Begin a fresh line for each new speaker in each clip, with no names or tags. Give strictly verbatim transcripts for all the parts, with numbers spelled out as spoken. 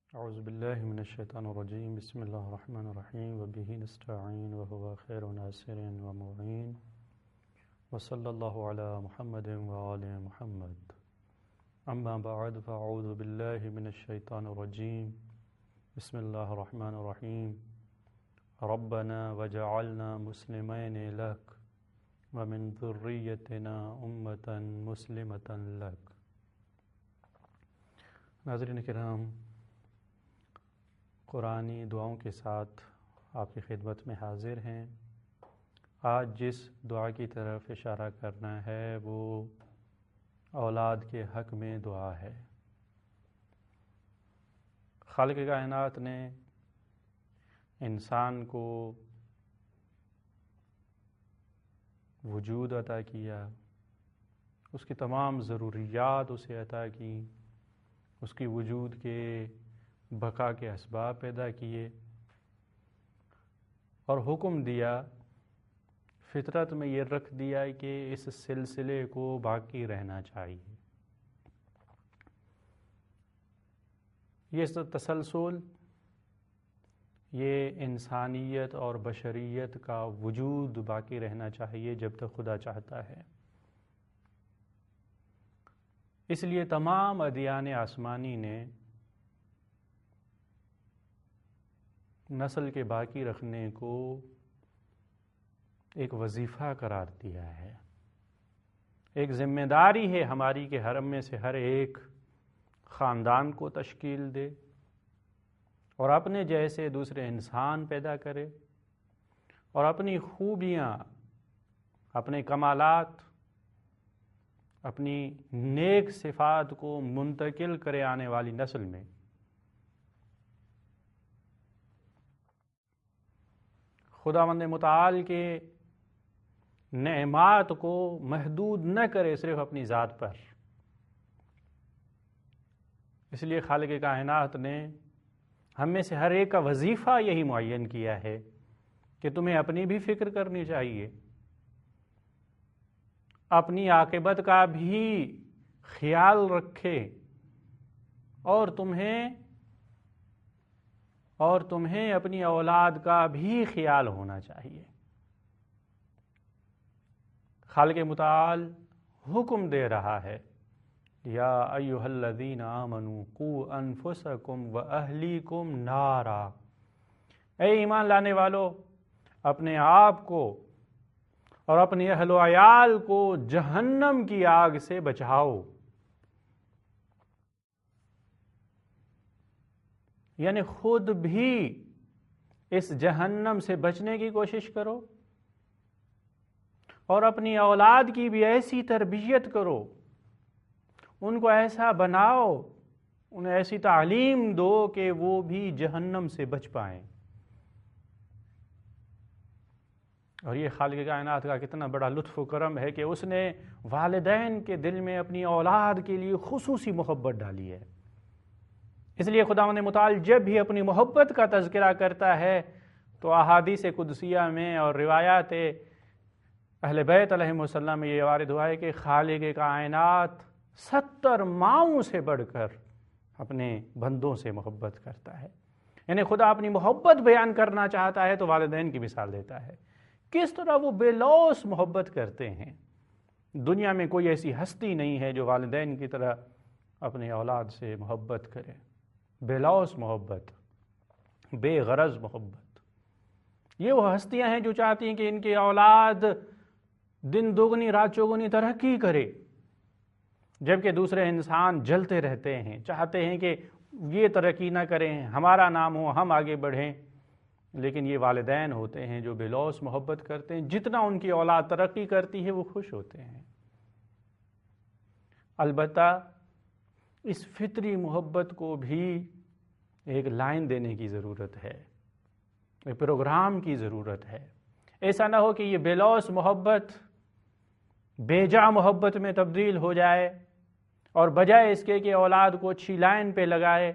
اعوذ باللہ من الشیطان الرجیم بسم اللہ الرحمن الرحیم وبہ نستعین وهو خیر ناصر ومعین وصلی اللہ علی محمد وآل محمد اما بعد فاعوذ باللہ من الشیطان الرجیم بسم اللہ الرحمن الرحیم ربنا وجعلنا مسلمین لک ومن ذریتنا امة مسلمة لک۔ ناظرین کرام، قرآنی دعاؤں کے ساتھ آپ کی خدمت میں حاضر ہیں۔ آج جس دعا کی طرف اشارہ کرنا ہے وہ اولاد کے حق میں دعا ہے۔ خالق کائنات نے انسان کو وجود عطا کیا، اس کی تمام ضروریات اسے عطا کی، اس کی وجود کے بقا کے اسباب پیدا کیے اور حکم دیا، فطرت میں یہ رکھ دیا کہ اس سلسلے کو باقی رہنا چاہیے۔ یہ تسلسل، یہ انسانیت اور بشریت کا وجود باقی رہنا چاہیے جب تک خدا چاہتا ہے۔ اس لیے تمام ادیان آسمانی نے نسل کے باقی رکھنے کو ایک وظیفہ قرار دیا ہے، ایک ذمہ داری ہے ہماری کہ ہر میں سے ہر ایک خاندان کو تشکیل دے اور اپنے جیسے دوسرے انسان پیدا کرے اور اپنی خوبیاں، اپنے کمالات، اپنی نیک صفات کو منتقل کرے آنے والی نسل میں۔ خداوند متعال کے نعمات کو محدود نہ کرے صرف اپنی ذات پر۔ اس لیے خالق کائنات نے ہم میں سے ہر ایک کا وظیفہ یہی معین کیا ہے کہ تمہیں اپنی بھی فکر کرنی چاہیے، اپنی عاقبت کا بھی خیال رکھے اور تمہیں اور تمہیں اپنی اولاد کا بھی خیال ہونا چاہیے۔ خالق متعال حکم دے رہا ہے، یا ایھا الذین آمنوا قوا انفسکم واہلیکم نارا، اے ایمان لانے والو، اپنے آپ کو اور اپنے اہل و عیال کو جہنم کی آگ سے بچاؤ۔ یعنی خود بھی اس جہنم سے بچنے کی کوشش کرو اور اپنی اولاد کی بھی ایسی تربیت کرو، ان کو ایسا بناؤ، انہیں ایسی تعلیم دو کہ وہ بھی جہنم سے بچ پائیں۔ اور یہ خالق کائنات کا کتنا بڑا لطف و کرم ہے کہ اس نے والدین کے دل میں اپنی اولاد کے لیے خصوصی محبت ڈالی ہے۔ اس لیے خداوند متعال جب بھی اپنی محبت کا تذکرہ کرتا ہے تو احادیث قدسیہ میں اور روایات اہل بیت علیہم السلام میں یہ وارد ہوا ہے کہ خالق کائنات ستر ماؤں سے بڑھ کر اپنے بندوں سے محبت کرتا ہے۔ یعنی خدا اپنی محبت بیان کرنا چاہتا ہے تو والدین کی مثال دیتا ہے، کس طرح وہ بے لوث محبت کرتے ہیں۔ دنیا میں کوئی ایسی ہستی نہیں ہے جو والدین کی طرح اپنی اولاد سے محبت کرے، بے لوث محبت، بے غرض محبت۔ یہ وہ ہستیاں ہیں جو چاہتی ہیں کہ ان کی اولاد دن دوگنی رات چوگنی ترقی کرے، جبکہ دوسرے انسان جلتے رہتے ہیں، چاہتے ہیں کہ یہ ترقی نہ کریں، ہمارا نام ہو، ہم آگے بڑھیں۔ لیکن یہ والدین ہوتے ہیں جو بے لوث محبت کرتے ہیں، جتنا ان کی اولاد ترقی کرتی ہے وہ خوش ہوتے ہیں۔ البتہ اس فطری محبت کو بھی ایک لائن دینے کی ضرورت ہے، ایک پروگرام کی ضرورت ہے۔ ایسا نہ ہو کہ یہ بے لوث محبت بے جا محبت میں تبدیل ہو جائے اور بجائے اس کے کہ اولاد کو اچھی لائن پہ لگائے،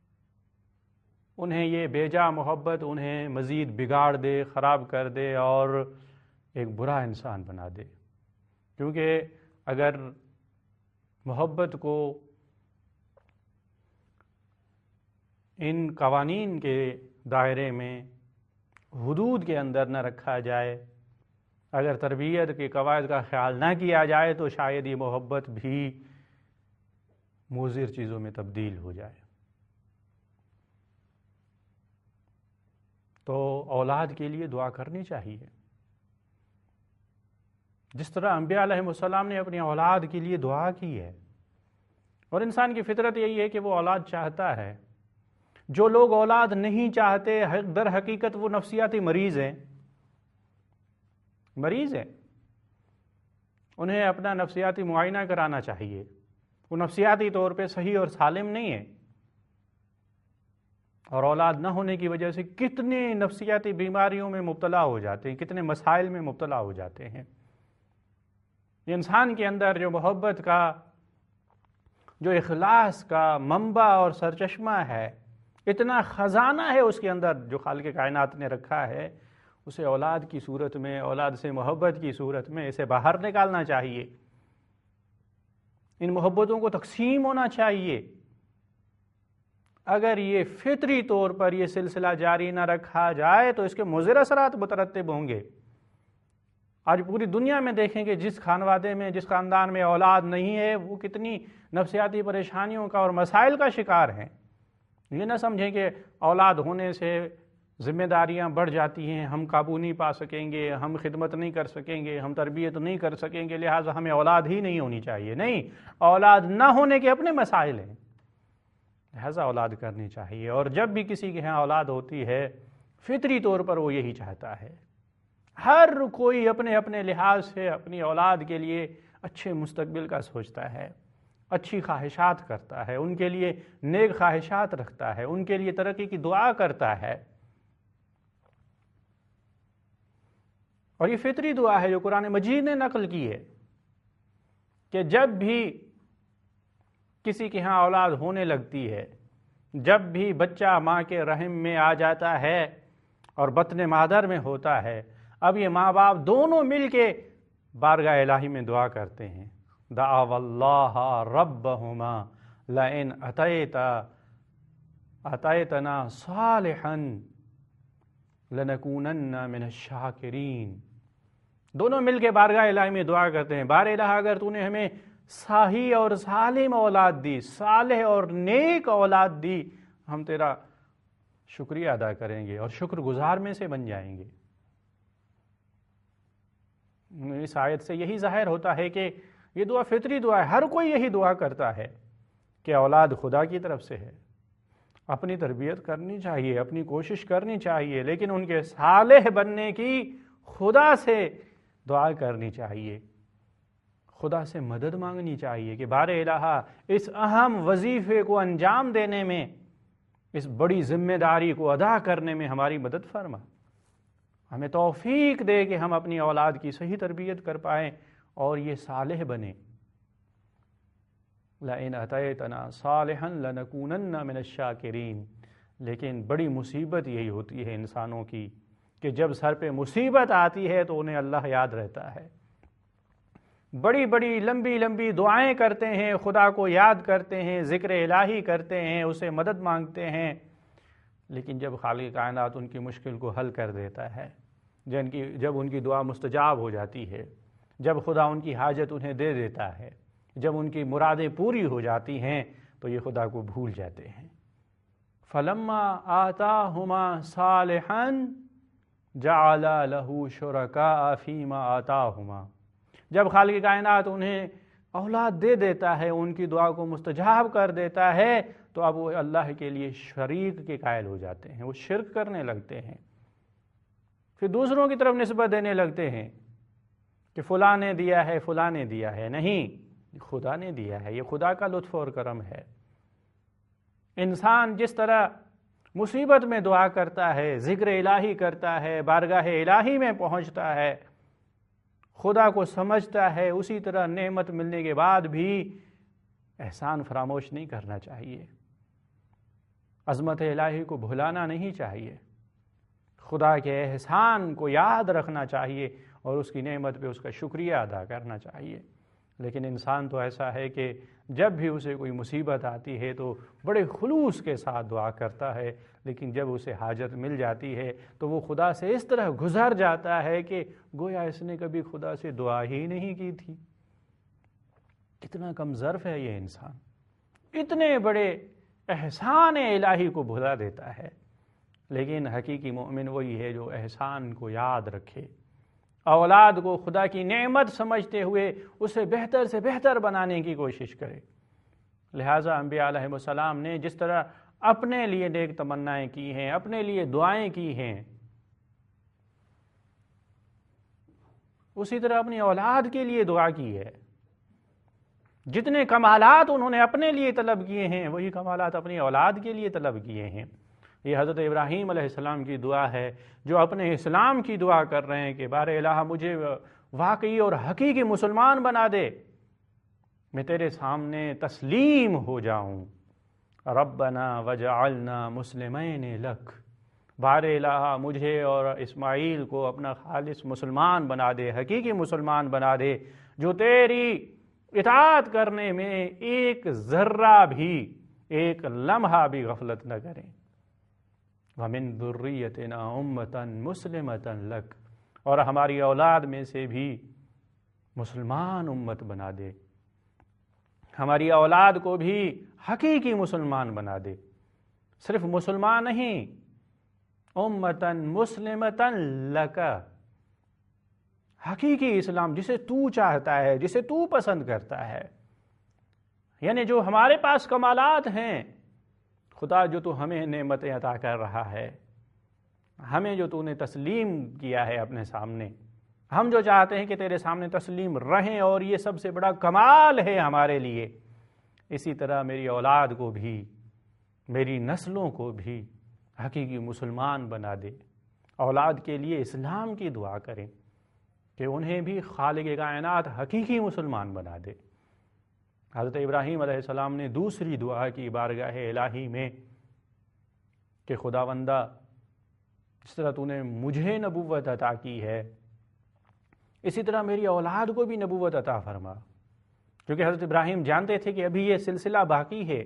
انہیں یہ بے جا محبت انہیں مزید بگاڑ دے، خراب کر دے اور ایک برا انسان بنا دے۔ کیونکہ اگر محبت کو ان قوانین کے دائرے میں، حدود کے اندر نہ رکھا جائے، اگر تربیت کے قواعد کا خیال نہ کیا جائے تو شاید یہ محبت بھی مضر چیزوں میں تبدیل ہو جائے۔ تو اولاد کے لیے دعا کرنی چاہیے، جس طرح انبیاء علیہ السلام نے اپنی اولاد کے لیے دعا کی ہے۔ اور انسان کی فطرت یہی ہے کہ وہ اولاد چاہتا ہے۔ جو لوگ اولاد نہیں چاہتے در حقیقت وہ نفسیاتی مریض ہیں مریض ہیں انہیں اپنا نفسیاتی معائنہ کرانا چاہیے۔ وہ نفسیاتی طور پہ صحیح اور سالم نہیں ہے، اور اولاد نہ ہونے کی وجہ سے کتنے نفسیاتی بیماریوں میں مبتلا ہو جاتے ہیں، کتنے مسائل میں مبتلا ہو جاتے ہیں۔ انسان کے اندر جو محبت کا، جو اخلاص کا منبع اور سرچشمہ ہے، اتنا خزانہ ہے اس کے اندر جو خالق کائنات نے رکھا ہے، اسے اولاد کی صورت میں، اولاد سے محبت کی صورت میں اسے باہر نکالنا چاہیے۔ ان محبتوں کو تقسیم ہونا چاہیے۔ اگر یہ فطری طور پر یہ سلسلہ جاری نہ رکھا جائے تو اس کے مضر اثرات مترتب ہوں گے۔ آج پوری دنیا میں دیکھیں کہ جس خانوادے میں، جس خاندان میں اولاد نہیں ہے، وہ کتنی نفسیاتی پریشانیوں کا اور مسائل کا شکار ہیں۔ یہ نہ سمجھیں کہ اولاد ہونے سے ذمہ داریاں بڑھ جاتی ہیں، ہم قابو نہیں پا سکیں گے، ہم خدمت نہیں کر سکیں گے، ہم تربیت نہیں کر سکیں گے، لہٰذا ہمیں اولاد ہی نہیں ہونی چاہیے۔ نہیں، اولاد نہ ہونے کے اپنے مسائل ہیں، لہٰذا اولاد کرنی چاہیے۔ اور جب بھی کسی کے ہاں اولاد ہوتی ہے، فطری طور پر وہ یہی چاہتا ہے۔ ہر کوئی اپنے اپنے لحاظ سے اپنی اولاد کے لیے اچھے مستقبل کا سوچتا ہے، اچھی خواہشات کرتا ہے، ان کے لیے نیک خواہشات رکھتا ہے، ان کے لیے ترقی کی دعا کرتا ہے۔ اور یہ فطری دعا ہے جو قرآن مجید نے نقل کی ہے کہ جب بھی کسی کے ہاں اولاد ہونے لگتی ہے، جب بھی بچہ ماں کے رحم میں آ جاتا ہے اور بطن مادر میں ہوتا ہے، اب یہ ماں باپ دونوں مل کے بارگاہ الہی میں دعا کرتے ہیں، دعوا اللہ ربہما لئن اتیتا اتیتنا صالحا لنکونن من الشاکرین۔ دونوں مل کے بارگاہ الہی میں دعا کرتے ہیں، بار الہ اگر تو نے ہمیں صحیح اور سالم اولاد دی، صالح اور نیک اولاد دی، ہم تیرا شکریہ ادا کریں گے اور شکر گزار میں سے بن جائیں گے۔ اس آیت سے یہی ظاہر ہوتا ہے کہ یہ دعا فطری دعا ہے، ہر کوئی یہی دعا کرتا ہے کہ اولاد خدا کی طرف سے ہے، اپنی تربیت کرنی چاہیے، اپنی کوشش کرنی چاہیے، لیکن ان کے صالح بننے کی خدا سے دعا کرنی چاہیے، خدا سے مدد مانگنی چاہیے کہ بار الہ اس اہم وظیفے کو انجام دینے میں، اس بڑی ذمہ داری کو ادا کرنے میں ہماری مدد فرما، ہمیں توفیق دے کہ ہم اپنی اولاد کی صحیح تربیت کر پائیں اور یہ صالح بنے۔ لَإِنْ أَتَيْتَنَا صَالِحًا لَنَكُونَنَّ مِنَ الشَّاكِرِينَ۔ لیکن بڑی مصیبت یہی ہوتی ہے انسانوں کی کہ جب سر پہ مصیبت آتی ہے تو انہیں اللہ یاد رہتا ہے، بڑی بڑی لمبی لمبی دعائیں کرتے ہیں، خدا کو یاد کرتے ہیں، ذکر الہی کرتے ہیں، اسے مدد مانگتے ہیں، لیکن جب خالق کائنات ان کی مشکل کو حل کر دیتا ہے، جن کی جب ان کی دعا مستجاب ہو جاتی ہے، جب خدا ان کی حاجت انہیں دے دیتا ہے، جب ان کی مرادیں پوری ہو جاتی ہیں تو یہ خدا کو بھول جاتے ہیں۔ فَلَمَّا آتَاهُمَا صَالِحًا جَعَلَ لَهُ شُرَكَاءَ فِي مَا آتَاهُمَا۔ جب خالق کائنات انہیں اولاد دے دیتا ہے، ان کی دعا کو مستجاب کر دیتا ہے، تو اب وہ اللہ کے لیے شریک کے قائل ہو جاتے ہیں، وہ شرک کرنے لگتے ہیں، پھر دوسروں کی طرف نسبت دینے لگتے ہیں کہ فلاں نے دیا ہے، فلاں نے دیا ہے۔ نہیں، خدا نے دیا ہے، یہ خدا کا لطف اور کرم ہے۔ انسان جس طرح مصیبت میں دعا کرتا ہے، ذکر الہی کرتا ہے، بارگاہ الہی میں پہنچتا ہے، خدا کو سمجھتا ہے، اسی طرح نعمت ملنے کے بعد بھی احسان فراموش نہیں کرنا چاہیے، عظمت الہی کو بھلانا نہیں چاہیے، خدا کے احسان کو یاد رکھنا چاہیے اور اس کی نعمت پہ اس کا شکریہ ادا کرنا چاہیے۔ لیکن انسان تو ایسا ہے کہ جب بھی اسے کوئی مصیبت آتی ہے تو بڑے خلوص کے ساتھ دعا کرتا ہے، لیکن جب اسے حاجت مل جاتی ہے تو وہ خدا سے اس طرح گزر جاتا ہے کہ گویا اس نے کبھی خدا سے دعا ہی نہیں کی تھی۔ کتنا کم ظرف ہے یہ انسان، اتنے بڑے احسان الہی کو بھلا دیتا ہے۔ لیکن حقیقی مومن وہی ہے جو احسان کو یاد رکھے، اولاد کو خدا کی نعمت سمجھتے ہوئے اسے بہتر سے بہتر بنانے کی کوشش کرے۔ لہٰذا انبیاء علیہ السلام نے جس طرح اپنے لیے نیک تمنائیں کی ہیں، اپنے لیے دعائیں کی ہیں، اسی طرح اپنی اولاد کے لیے دعا کی ہے۔ جتنے کمالات انہوں نے اپنے لیے طلب کیے ہیں وہی کمالات اپنی اولاد کے لیے طلب کیے ہیں۔ یہ حضرت ابراہیم علیہ السلام کی دعا ہے جو اپنے اسلام کی دعا کر رہے ہیں کہ بار الہ مجھے واقعی اور حقیقی مسلمان بنا دے، میں تیرے سامنے تسلیم ہو جاؤں۔ ربنا وجعلنا مسلمین لک، بار الہ مجھے اور اسماعیل کو اپنا خالص مسلمان بنا دے، حقیقی مسلمان بنا دے، جو تیری اطاعت کرنے میں ایک ذرہ بھی، ایک لمحہ بھی غفلت نہ کریں۔ وَمِن ذُرِّيَّتِنَا أُمَّةً مُسْلِمَةً لَكَ، اور ہماری اولاد میں سے بھی مسلمان امت بنا دے، ہماری اولاد کو بھی حقیقی مسلمان بنا دے، صرف مسلمان نہیں، امتن مسلمتن لکا، حقیقی اسلام جسے تو چاہتا ہے، جسے تو پسند کرتا ہے۔ یعنی جو ہمارے پاس کمالات ہیں، خدا جو تو ہمیں نعمتیں عطا کر رہا ہے، ہمیں جو تو نے تسلیم کیا ہے اپنے سامنے، ہم جو چاہتے ہیں کہ تیرے سامنے تسلیم رہیں، اور یہ سب سے بڑا کمال ہے ہمارے لیے، اسی طرح میری اولاد کو بھی، میری نسلوں کو بھی حقیقی مسلمان بنا دے۔ اولاد کے لیے اسلام کی دعا کریں کہ انہیں بھی خالق کائنات حقیقی مسلمان بنا دے۔ حضرت ابراہیم علیہ السلام نے دوسری دعا کی بارگاہ الہی میں کہ خداوندہ جس طرح تو نے مجھے نبوت عطا کی ہے، اسی طرح میری اولاد کو بھی نبوت عطا فرما، کیونکہ حضرت ابراہیم جانتے تھے کہ ابھی یہ سلسلہ باقی ہے،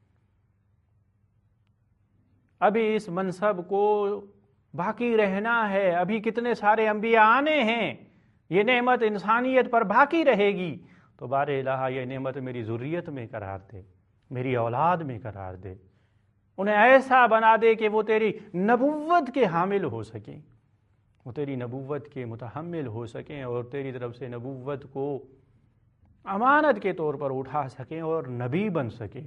ابھی اس منصب کو باقی رہنا ہے، ابھی کتنے سارے انبیاء آنے ہیں، یہ نعمت انسانیت پر باقی رہے گی، تو بار الہ یہ نعمت میری ذریت میں قرار دے، میری اولاد میں قرار دے، انہیں ایسا بنا دے کہ وہ تیری نبوت کے حامل ہو سکیں، وہ تیری نبوت کے متحمل ہو سکیں، اور تیری طرف سے نبوت کو امانت کے طور پر اٹھا سکیں اور نبی بن سکیں۔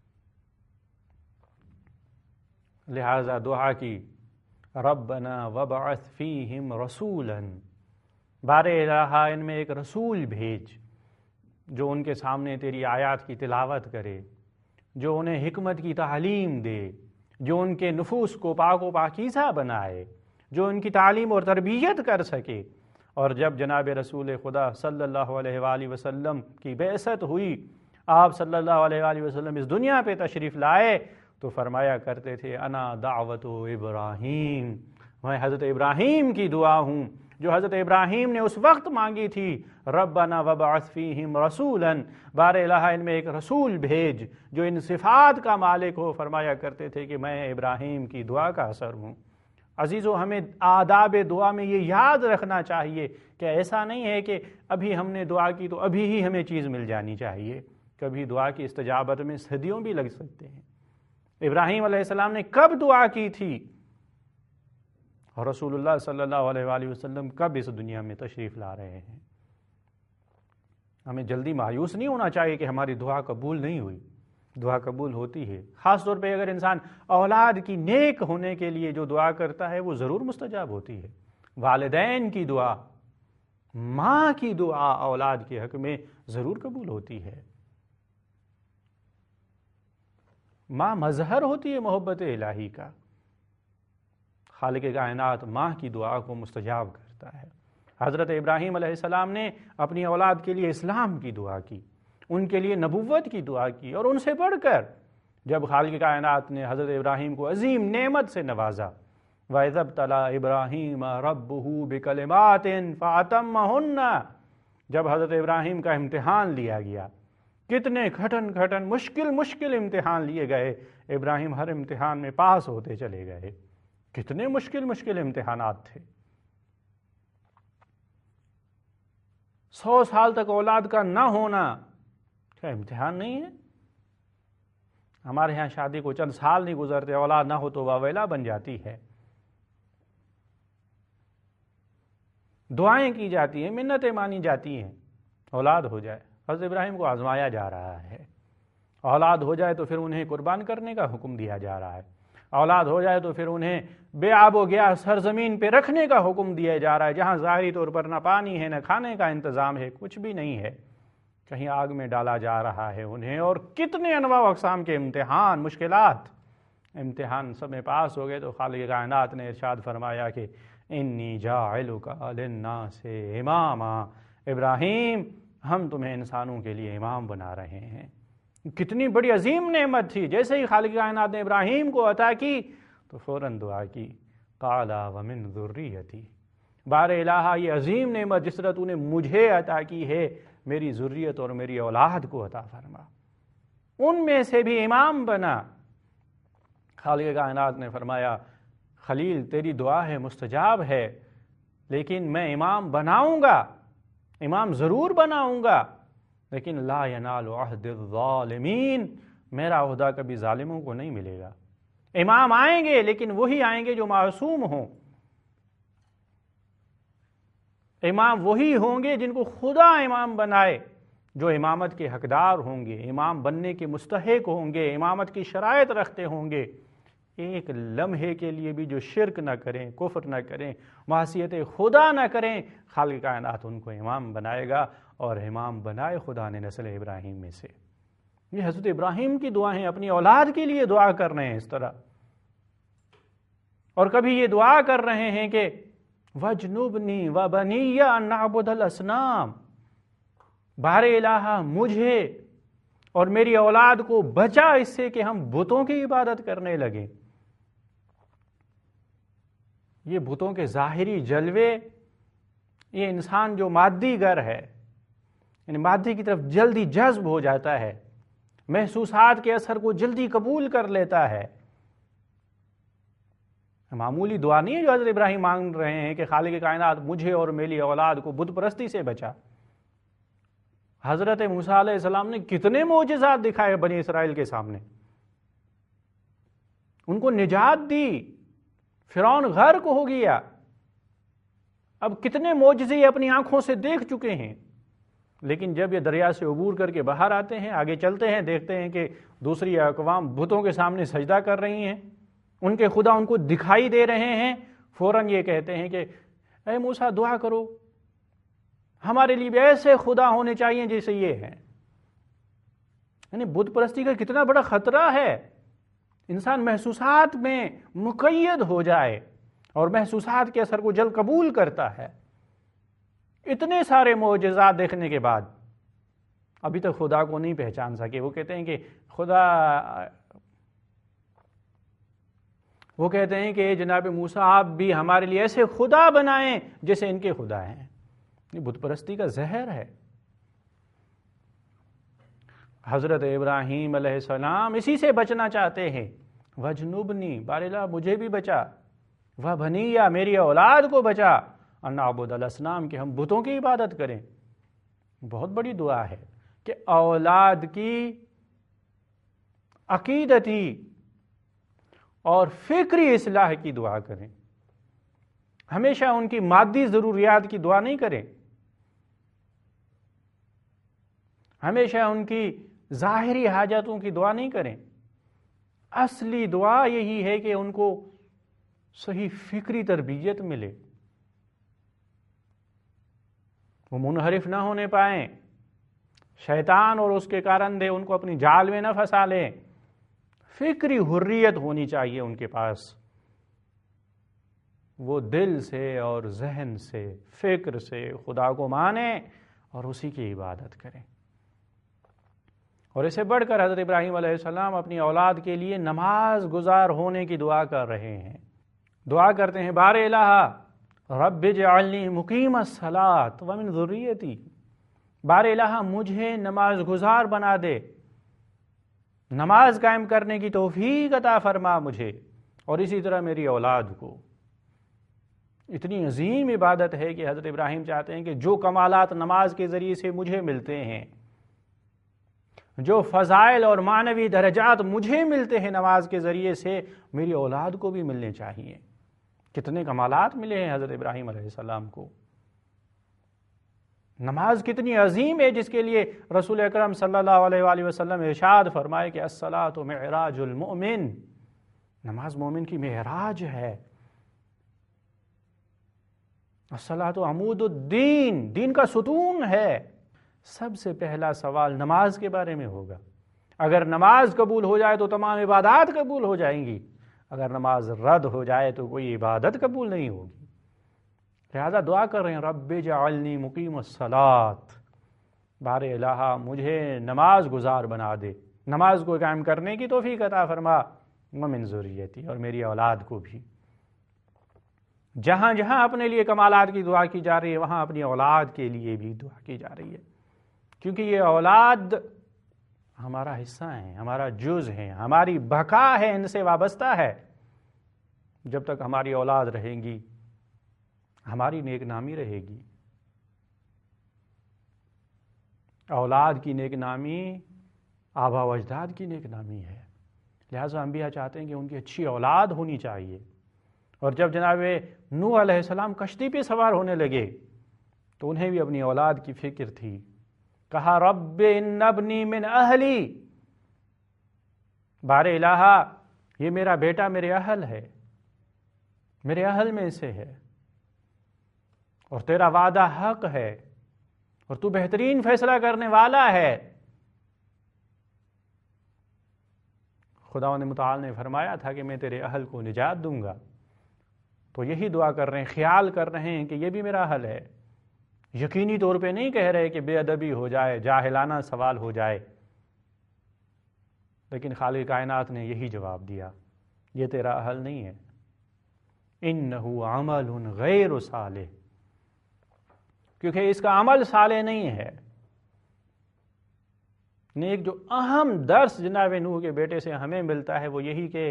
لہذا دعا کی، ربنا وابعث فیہم رسولا، بار الہ ان میں ایک رسول بھیج جو ان کے سامنے تیری آیات کی تلاوت کرے، جو انہیں حکمت کی تعلیم دے، جو ان کے نفوس کو پاک و پاکیزہ بنائے، جو ان کی تعلیم اور تربیت کر سکے۔ اور جب جناب رسول خدا صلی اللہ علیہ وآلہ وسلم کی بعثت ہوئی، آپ صلی اللہ علیہ وآلہ وسلم اس دنیا پہ تشریف لائے، تو فرمایا کرتے تھے انا دعوت ابراہیم، میں حضرت ابراہیم کی دعا ہوں جو حضرت ابراہیم نے اس وقت مانگی تھی، ربنا وابعث فیہم رسولا، بار الہ ان میں ایک رسول بھیج جو ان صفات کا مالک ہو۔ فرمایا کرتے تھے کہ میں ابراہیم کی دعا کا اثر ہوں۔ عزیزو، ہمیں آداب دعا میں یہ یاد رکھنا چاہیے کہ ایسا نہیں ہے کہ ابھی ہم نے دعا کی تو ابھی ہی ہمیں چیز مل جانی چاہیے، کبھی دعا کی استجابت میں صدیوں بھی لگ سکتے ہیں۔ ابراہیم علیہ السلام نے کب دعا کی تھی، اور رسول اللہ صلی اللہ علیہ وآلہ وسلم کب اس دنیا میں تشریف لا رہے ہیں۔ ہمیں جلدی مایوس نہیں ہونا چاہیے کہ ہماری دعا قبول نہیں ہوئی، دعا قبول ہوتی ہے۔ خاص طور پہ اگر انسان اولاد کی نیک ہونے کے لیے جو دعا کرتا ہے وہ ضرور مستجاب ہوتی ہے۔ والدین کی دعا، ماں کی دعا اولاد کے حق میں ضرور قبول ہوتی ہے۔ ماں مظہر ہوتی ہے محبت الہی کا، خالق کائنات ماں کی دعا کو مستجاب کرتا ہے۔ حضرت ابراہیم علیہ السلام نے اپنی اولاد کے لیے اسلام کی دعا کی، ان کے لیے نبوت کی دعا کی، اور ان سے بڑھ کر جب خالق کائنات نے حضرت ابراہیم کو عظیم نعمت سے نوازا، وَإِذَ ابْتَلَىٰ إِبْرَاهِيمَ رَبُّهُ بِكَلِمَاتٍ فَأَتَمَّهُنَّ، جب حضرت ابراہیم کا امتحان لیا گیا، کتنے کھٹن کھٹن مشکل مشکل امتحان لیے گئے، ابراہیم ہر امتحان میں پاس ہوتے چلے گئے۔ کتنے مشکل مشکل امتحانات تھے۔ سو سال تک اولاد کا نہ ہونا کیا امتحان نہیں ہے؟ ہمارے ہاں شادی کو چند سال نہیں گزرتے، اولاد نہ ہو تو واویلا بن جاتی ہے، دعائیں کی جاتی ہیں، منتیں مانی جاتی ہیں، اولاد ہو جائے۔ حضرت ابراہیم کو آزمایا جا رہا ہے، اولاد ہو جائے تو پھر انہیں قربان کرنے کا حکم دیا جا رہا ہے، اولاد ہو جائے تو پھر انہیں بے آب و گیا سرزمین پہ رکھنے کا حکم دیا جا رہا ہے، جہاں ظاہری طور پر نہ پانی ہے، نہ کھانے کا انتظام ہے، کچھ بھی نہیں ہے، کہیں آگ میں ڈالا جا رہا ہے انہیں، اور کتنے انواع و اقسام کے امتحان، مشکلات، امتحان سب میں پاس ہو گئے تو خالق کائنات نے ارشاد فرمایا کہ انی جاعلک للناس اماما، ابراہیم ہم تمہیں انسانوں کے لیے امام بنا رہے ہیں۔ کتنی بڑی عظیم نعمت تھی، جیسے ہی خالق کائنات نے ابراہیم کو عطا کی تو فوراً دعا کی، قال ومن ذریتی، بار الہا یہ عظیم نعمت جس طرح تو نے مجھے عطا کی ہے، میری ذریت اور میری اولاد کو عطا فرما، ان میں سے بھی امام بنا۔ خالق کائنات نے فرمایا خلیل تیری دعا ہے، مستجاب ہے، لیکن میں امام بناؤں گا، امام ضرور بناؤں گا، لیکن لا ینال عہد الظالمین، میرا عہدہ کبھی ظالموں کو نہیں ملے گا۔ امام آئیں گے لیکن وہی آئیں گے جو معصوم ہوں، امام وہی ہوں گے جن کو خدا امام بنائے، جو امامت کے حقدار ہوں گے، امام بننے کے مستحق ہوں گے، امامت کی شرائط رکھتے ہوں گے، ایک لمحے کے لیے بھی جو شرک نہ کریں، کفر نہ کریں، معصیت خدا نہ کریں، خالق کائنات ان کو امام بنائے گا، اور امام بنائے خدا نے نسل ابراہیم میں سے۔ یہ حضرت ابراہیم کی دعائیں، اپنی اولاد کے لیے دعا کر رہے ہیں اس طرح، اور کبھی یہ دعا کر رہے ہیں کہ وَجْنُبْنِي وَبَنِيَّ أَن نَعْبُدَ الْأَصْنَامَ، بار الہا مجھے اور میری اولاد کو بچا اس سے کہ ہم بتوں کی عبادت کرنے لگیں۔ یہ بتوں کے ظاہری جلوے، یہ انسان جو مادی گر ہے، یعنی مادی کی طرف جلدی جذب ہو جاتا ہے، محسوسات کے اثر کو جلدی قبول کر لیتا ہے۔ معمولی دعا نہیں ہے جو حضرت ابراہیم مانگ رہے ہیں کہ خالق کائنات مجھے اور میری اولاد کو بت پرستی سے بچا۔ حضرت موسیٰ علیہ السلام نے کتنے معجزات دکھائے بنی اسرائیل کے سامنے، ان کو نجات دی، فرعون غرق ہو گیا، اب کتنے معجزے یہ اپنی آنکھوں سے دیکھ چکے ہیں، لیکن جب یہ دریا سے عبور کر کے باہر آتے ہیں، آگے چلتے ہیں، دیکھتے ہیں کہ دوسری اقوام بتوں کے سامنے سجدہ کر رہی ہیں، ان کے خدا ان کو دکھائی دے رہے ہیں، فوراً یہ کہتے ہیں کہ اے موسیٰ دعا کرو، ہمارے لیے بھی ایسے خدا ہونے چاہیے جیسے یہ ہیں۔ یعنی بت پرستی کا کتنا بڑا خطرہ ہے، انسان محسوسات میں مقید ہو جائے اور محسوسات کے اثر کو جلد قبول کرتا ہے۔ اتنے سارے معجزات دیکھنے کے بعد ابھی تک خدا کو نہیں پہچان سکے۔ وہ کہتے ہیں کہ خدا وہ کہتے ہیں کہ جناب موسیٰ آپ بھی ہمارے لیے ایسے خدا بنائیں جیسے ان کے خدا ہیں۔ یہ بت پرستی کا زہر ہے۔ حضرت ابراہیم علیہ السلام اسی سے بچنا چاہتے ہیں، وجنوبنی، بار الہ مجھے بھی بچا، وبنیہ میری اولاد کو بچا، ان نعبد الاصنام کہ ہم بتوں کی عبادت کریں۔ بہت بڑی دعا ہے کہ اولاد کی عقیدتی اور فکری اصلاح کی دعا کریں، ہمیشہ ان کی مادی ضروریات کی دعا نہیں کریں، ہمیشہ ان کی ظاہری حاجتوں کی دعا نہیں کریں۔ اصلی دعا یہی ہے کہ ان کو صحیح فکری تربیت ملے، وہ منحرف نہ ہونے پائیں، شیطان اور اس کے کارندے ان کو اپنی جال میں نہ پھنسا لیں۔ فکری حریت ہونی چاہیے ان کے پاس، وہ دل سے اور ذہن سے، فکر سے خدا کو مانیں اور اسی کی عبادت کریں۔ اور اسے بڑھ کر حضرت ابراہیم علیہ السلام اپنی اولاد کے لیے نماز گزار ہونے کی دعا کر رہے ہیں۔ دعا کرتے ہیں بار الہ رب اجعلنی مقیم الصلاۃ ومن ذریتی، بار الہ مجھے نماز گزار بنا دے، نماز قائم کرنے کی توفیق عطا فرما مجھے، اور اسی طرح میری اولاد کو۔ اتنی عظیم عبادت ہے کہ حضرت ابراہیم چاہتے ہیں کہ جو کمالات نماز کے ذریعے سے مجھے ملتے ہیں، جو فضائل اور معنوی درجات مجھے ملتے ہیں نماز کے ذریعے سے، میری اولاد کو بھی ملنے چاہیے۔ کتنے کمالات ملے ہیں حضرت ابراہیم علیہ السلام کو۔ نماز کتنی عظیم ہے، جس کے لیے رسول اکرم صلی اللہ علیہ وآلہ وسلم ارشاد فرمائے کہ الصلاۃ معراج المؤمن، نماز مومن کی معراج ہے۔ الصلاۃ عمود الدین، دین کا ستون ہے۔ سب سے پہلا سوال نماز کے بارے میں ہوگا۔ اگر نماز قبول ہو جائے تو تمام عبادات قبول ہو جائیں گی، اگر نماز رد ہو جائے تو کوئی عبادت قبول نہیں ہوگی۔ لہذا دعا کر رہے ہیں رب اجعلنی مقیم الصلاۃ، بار الہ مجھے نماز گزار بنا دے، نماز کو قائم کرنے کی توفیق عطا فرما، ومن ذریتی، اور میری اولاد کو بھی۔ جہاں جہاں اپنے لیے کمالات کی دعا کی جا رہی ہے، وہاں اپنی اولاد کے لیے بھی دعا کی جا رہی ہے، کیونکہ یہ اولاد ہمارا حصہ ہے، ہمارا جز ہے، ہماری بقا ہے، ان سے وابستہ ہے۔ جب تک ہماری اولاد رہے گی، ہماری نیک نامی رہے گی۔ اولاد کی نیک نامی آبا و اجداد کی نیک نامی ہے، لہٰذا انبیاء چاہتے ہیں کہ ان کی اچھی اولاد ہونی چاہیے۔ اور جب جناب نوح علیہ السلام کشتی پہ سوار ہونے لگے تو انہیں بھی اپنی اولاد کی فکر تھی۔ کہا رب ان ابنی من اہلی، بار الہ یہ میرا بیٹا میرے اہل ہے، میرے اہل میں سے ہے، اور تیرا وعدہ حق ہے، اور تو بہترین فیصلہ کرنے والا ہے۔ خداوند متعال نے فرمایا تھا کہ میں تیرے اہل کو نجات دوں گا، تو یہی دعا کر رہے ہیں، خیال کر رہے ہیں کہ یہ بھی میرا اہل ہے۔ یقینی طور پہ نہیں کہہ رہے کہ بے ادبی ہو جائے، جاہلانہ سوال ہو جائے، لیکن خالق کائنات نے یہی جواب دیا، یہ تیرا اہل نہیں ہے، انہ عمل غیر صالح، کیونکہ اس کا عمل صالح نہیں ہے۔ ایک جو اہم درس جناب نوح کے بیٹے سے ہمیں ملتا ہے وہ یہی کہ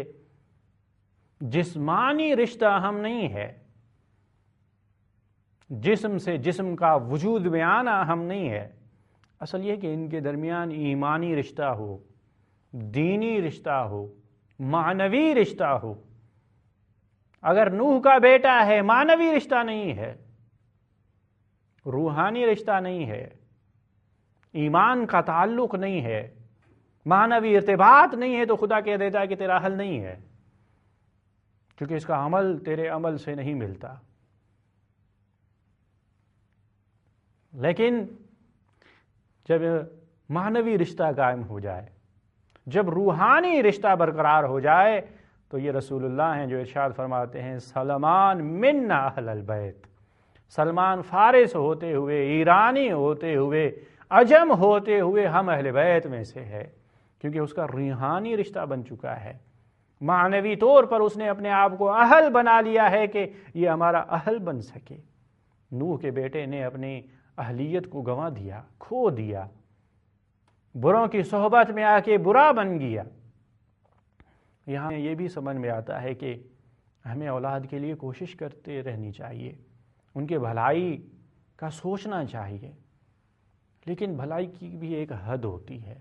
جسمانی رشتہ اہم نہیں ہے، جسم سے جسم کا وجود میں آنا اہم نہیں ہے، اصل یہ کہ ان کے درمیان ایمانی رشتہ ہو، دینی رشتہ ہو، معنوی رشتہ ہو۔ اگر نوح کا بیٹا ہے، معنوی رشتہ نہیں ہے، روحانی رشتہ نہیں ہے، ایمان کا تعلق نہیں ہے، معنوی ارتباط نہیں ہے، تو خدا کہہ دیتا ہے کہ تیرا اہل نہیں ہے، کیونکہ اس کا عمل تیرے عمل سے نہیں ملتا۔ لیکن جب معنوی رشتہ قائم ہو جائے، جب روحانی رشتہ برقرار ہو جائے، تو یہ رسول اللہ ہیں جو ارشاد فرماتے ہیں سلمان منا اہل البیت، سلمان فارس ہوتے ہوئے، ایرانی ہوتے ہوئے، عجم ہوتے ہوئے ہم اہل بیت میں سے ہے، کیونکہ اس کا روحانی رشتہ بن چکا ہے، معنوی طور پر اس نے اپنے آپ کو اہل بنا لیا ہے کہ یہ ہمارا اہل بن سکے۔ نوح کے بیٹے نے اپنی اہلیت کو گنوا دیا، کھو دیا، بروں کی صحبت میں آ کے برا بن گیا۔ یہاں یہ بھی سمجھ میں آتا ہے کہ ہمیں اولاد کے لیے کوشش کرتے رہنی چاہیے، ان کے بھلائی کا سوچنا چاہیے، لیکن بھلائی کی بھی ایک حد ہوتی ہے۔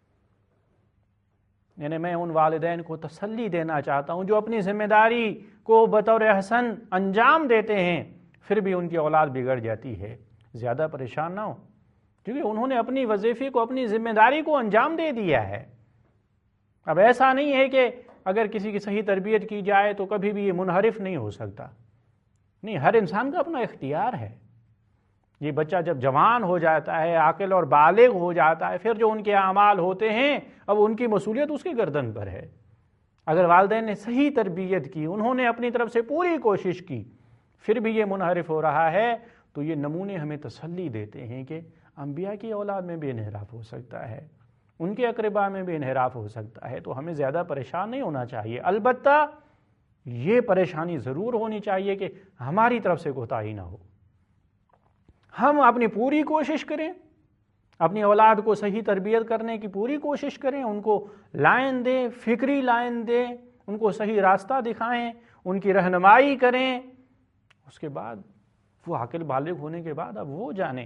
یعنی میں ان والدین کو تسلی دینا چاہتا ہوں جو اپنی ذمہ داری کو بطور احسن انجام دیتے ہیں، پھر بھی ان کی اولاد بگڑ جاتی ہے، زیادہ پریشان نہ ہو، کیونکہ انہوں نے اپنی وظیفے کو، اپنی ذمہ داری کو انجام دے دیا ہے۔ اب ایسا نہیں ہے کہ اگر کسی کی صحیح تربیت کی جائے تو کبھی بھی یہ منحرف نہیں ہو سکتا، نہیں، ہر انسان کا اپنا اختیار ہے۔ یہ بچہ جب جوان ہو جاتا ہے، عاقل اور بالغ ہو جاتا ہے، پھر جو ان کے اعمال ہوتے ہیں اب ان کی مسئولیت اس کی گردن پر ہے۔ اگر والدین نے صحیح تربیت کی، انہوں نے اپنی طرف سے پوری کوشش کی، پھر بھی یہ منحرف ہو رہا ہے، تو یہ نمونے ہمیں تسلی دیتے ہیں کہ انبیاء کی اولاد میں بھی انحراف ہو سکتا ہے، ان کے اقرباء میں بھی انحراف ہو سکتا ہے، تو ہمیں زیادہ پریشان نہیں ہونا چاہیے۔ البتہ یہ پریشانی ضرور ہونی چاہیے کہ ہماری طرف سے کوتاہی نہ ہو، ہم اپنی پوری کوشش کریں اپنی اولاد کو صحیح تربیت کرنے کی پوری کوشش کریں، ان کو لائن دیں، فکری لائن دیں، ان کو صحیح راستہ دکھائیں، ان کی رہنمائی کریں۔ اس کے بعد وہ عاقل بالغ ہونے کے بعد اب وہ جانیں۔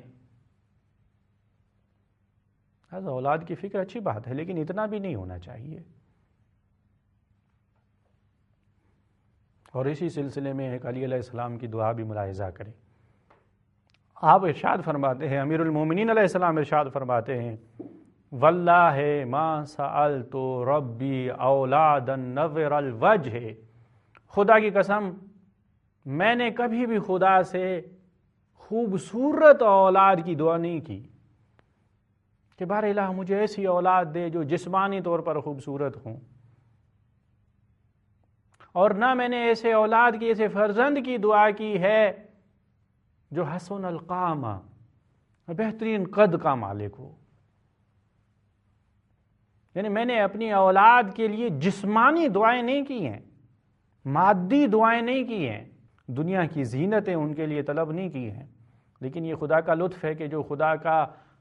اولاد کی فکر اچھی بات ہے، لیکن اتنا بھی نہیں ہونا چاہیے۔ اور اسی سلسلے میں ایک علی علیہ السلام کی دعا بھی ملاحظہ کریں۔ آپ ارشاد فرماتے ہیں، امیر المومنین علیہ السلام ارشاد فرماتے ہیں، واللہ ما سألت ربی اولادا نور الوجہ، خدا کی قسم میں نے کبھی بھی خدا سے خوبصورت اولاد کی دعا نہیں کی کہ بار الہ مجھے ایسی اولاد دے جو جسمانی طور پر خوبصورت ہوں، اور نہ میں نے ایسے اولاد کی، ایسے فرزند کی دعا کی ہے جو حسن القامہ، بہترین قد کا مالک ہو۔ یعنی میں نے اپنی اولاد کے لیے جسمانی دعائیں نہیں کی ہیں، مادی دعائیں نہیں کی ہیں، دنیا کی زینتیں ان کے لیے طلب نہیں کی ہیں، لیکن یہ خدا کا لطف ہے کہ جو خدا کا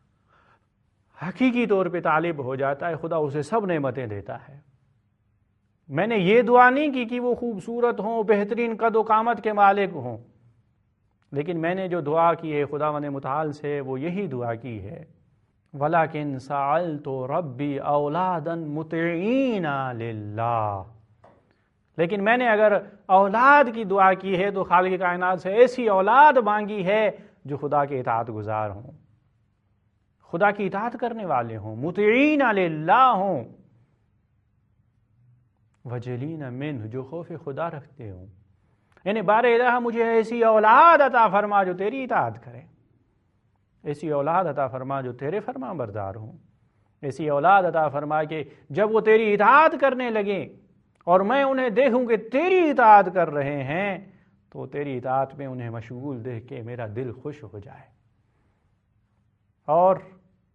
حقیقی طور پہ طالب ہو جاتا ہے، خدا اسے سب نعمتیں دیتا ہے۔ میں نے یہ دعا نہیں کی کہ وہ خوبصورت ہوں، بہترین قد و قامت کے مالک ہوں، لیکن میں نے جو دعا کی ہے خداوند متعال سے وہ یہی دعا کی ہے، وَلَكِنْ سَأَلْتُ رَبِّي أَوْلَادًا مُطِعِينَ لِلَّهِ، لیکن میں نے اگر اولاد کی دعا کی ہے تو خالق کائنات سے ایسی اولاد مانگی ہے جو خدا کے اطاعت گزار ہوں، خدا کی اطاعت کرنے والے ہوں، مطیعین للہ ہوں، وجلین منہ، جو خوف خدا رکھتے ہوں۔ یعنی بار الہ مجھے ایسی اولاد عطا فرما جو تیری اطاعت کرے، ایسی اولاد عطا فرما جو تیرے فرما بردار ہوں، ایسی اولاد عطا فرما کہ جب وہ تیری اطاعت کرنے لگیں اور میں انہیں دیکھوں کہ تیری اطاعت کر رہے ہیں تو تیری اطاعت میں انہیں مشغول دیکھ کے میرا دل خوش ہو جائے۔ اور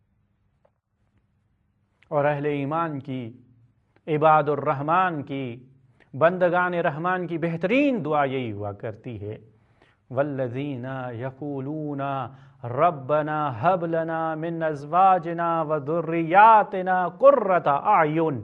اور اہل ایمان کی، عباد الرحمن کی، بندگان رحمان کی بہترین دعا یہی ہوا کرتی ہے، والذین یقولون ربنا ہب لنا من ازواجنا وذریاتنا قرۃ اعین۔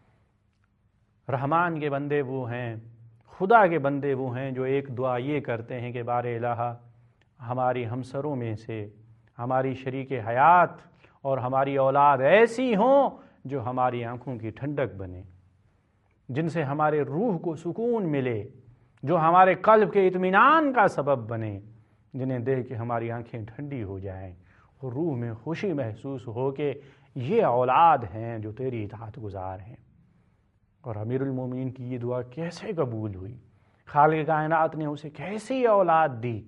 رحمان کے بندے وہ ہیں، خدا کے بندے وہ ہیں جو ایک دعا یہ کرتے ہیں کہ بار الہ ہماری ہمسروں میں سے ہماری شریک حیات اور ہماری اولاد ایسی ہوں جو ہماری آنکھوں کی ٹھنڈک بنے، جن سے ہمارے روح کو سکون ملے، جو ہمارے قلب کے اطمینان کا سبب بنے، جنہیں دیکھ کے ہماری آنکھیں ٹھنڈی ہو جائیں اور روح میں خوشی محسوس ہو کہ یہ اولاد ہیں جو تیری اطاعت گزار ہیں۔ اور امیر المومنین کی یہ دعا کیسے قبول ہوئی، خالق کائنات نے اسے کیسی اولاد دی،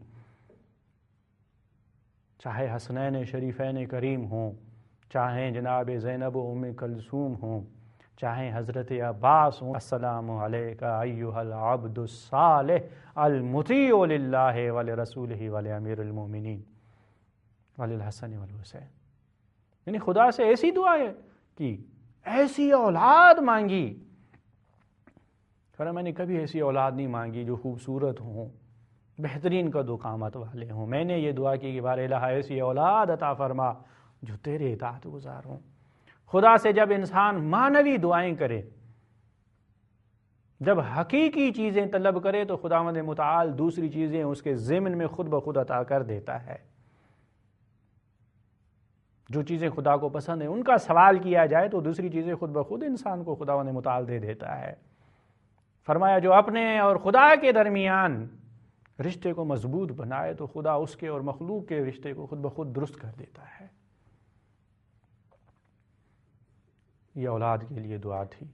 چاہے حسنین شریفین کریم ہوں، چاہے جناب زینب و ام کلثوم ہوں، چاہے حضرت عباس ہوں، السلام علیکہ ایہا العبد الصالح المطیع للہ ولرسولہ ولامیر المومنین وللحسن والحسین۔ یعنی خدا سے ایسی دعا ہے کی، ایسی اولاد مانگی۔ میں نے کبھی ایسی اولاد نہیں مانگی جو خوبصورت ہوں، بہترین قد و قامت والے ہوں، میں نے یہ دعا کی کہ بار الہ ایسی اولاد عطا فرما جو تیرے اطاعت گزار ہوں۔ خدا سے جب انسان معنوی دعائیں کرے، جب حقیقی چیزیں طلب کرے تو خداوند متعال دوسری چیزیں اس کے ضمن میں خود بخود عطا کر دیتا ہے۔ جو چیزیں خدا کو پسند ہیں ان کا سوال کیا جائے تو دوسری چیزیں خود بخود انسان کو خداوند متعال دے دیتا ہے۔ فرمایا جو اپنے اور خدا کے درمیان رشتے کو مضبوط بنائے تو خدا اس کے اور مخلوق کے رشتے کو خود بخود درست کر دیتا ہے۔ یہ اولاد کے لیے دعا تھی،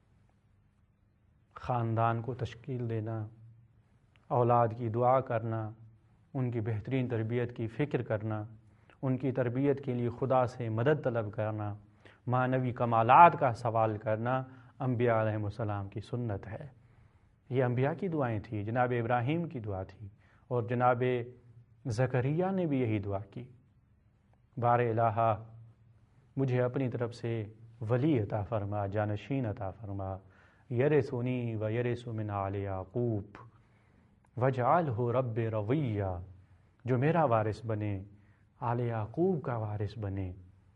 خاندان کو تشکیل دینا، اولاد کی دعا کرنا، ان کی بہترین تربیت کی فکر کرنا، ان کی تربیت کے لیے خدا سے مدد طلب کرنا، معنوی کمالات کا سوال کرنا انبیاء علیہ السلام کی سنت ہے۔ یہ انبیاء کی دعائیں تھیں، جناب ابراہیم کی دعا تھی، اور جناب زکریا نے بھی یہی دعا کی، بار الہ مجھے اپنی طرف سے ولی عطا فرما، جانشین عطا فرما، یرثنی و یرث من آل یعقوب واجعلہ رب رویہ، جو میرا وارث بنے، آل یعقوب کا وارث بنے،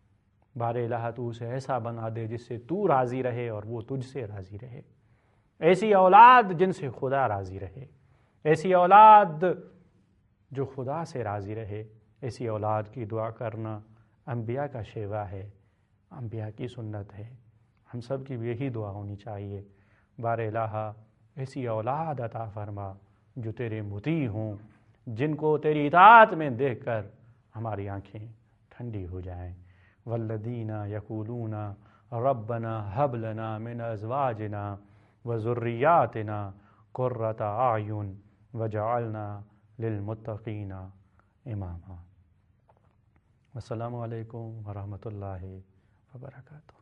بار الہ تو اسے ایسا بنا دے جس سے تو راضی رہے اور وہ تجھ سے راضی رہے، ایسی اولاد جن سے خدا راضی رہے، ایسی اولاد جو خدا سے راضی رہے۔ ایسی اولاد کی دعا کرنا انبیاء کا شیوا ہے، انبیاء کی سنت ہے، ہم سب کی بھی یہی دعا ہونی چاہیے۔ بار الہ ایسی اولاد عطا فرما جو تیرے مطیع ہوں، جن کو تیری اطاعت میں دیکھ کر ہماری آنکھیں ٹھنڈی ہو جائیں۔ والذین یقولون ربنا هب لنا من ازواجنا وذریاتنا قرۃ اعین وجعلنا للمتقین اماما۔ السلام علیکم ورحمۃ اللہ وبرکاتہ۔